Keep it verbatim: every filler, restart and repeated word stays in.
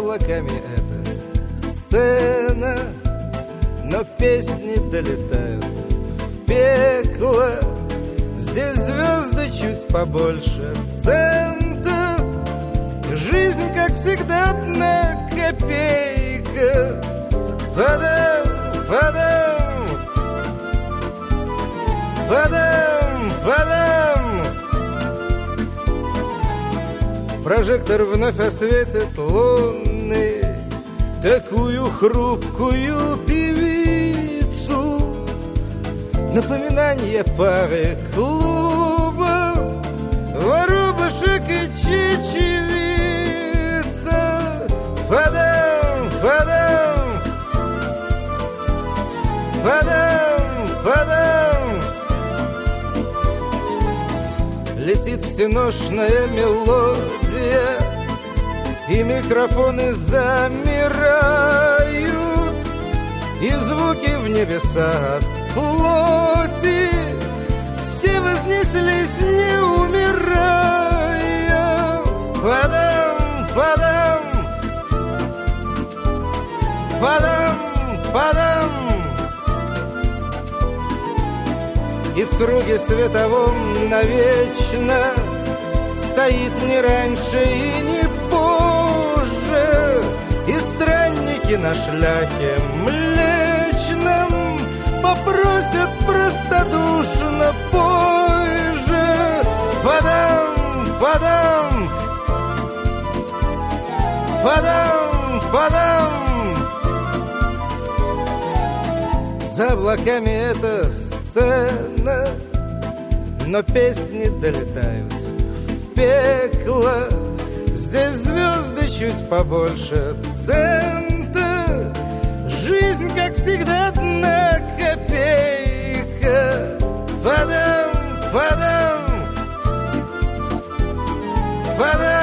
облаками эта сцена, но песни долетают в пекло. Здесь звезды чуть побольше цента. Жизнь, как всегда, одна копейка. Падам, падам, падам, падам. Прожектор вновь осветит луны такую хрупкую певицу. Напоминание пары клубов, воробушек и чечевица. Падам, падам, падам, падам. Летит всеношная мелодия, и микрофоны замирают, и звуки в небеса от плоти все вознеслись, не умирая. Падам, падам, падам, падам. И в круге световом навечно стоит не раньше и не позже, и странники на шляхе млечном попросят простодушно пой же. Падам, падам, падам, падам. За облаками эта сцена, но песни долетают в пекло. Здесь звезды чуть побольше цента. Жизнь, как всегда, одна копейка. Падам, падам, падам.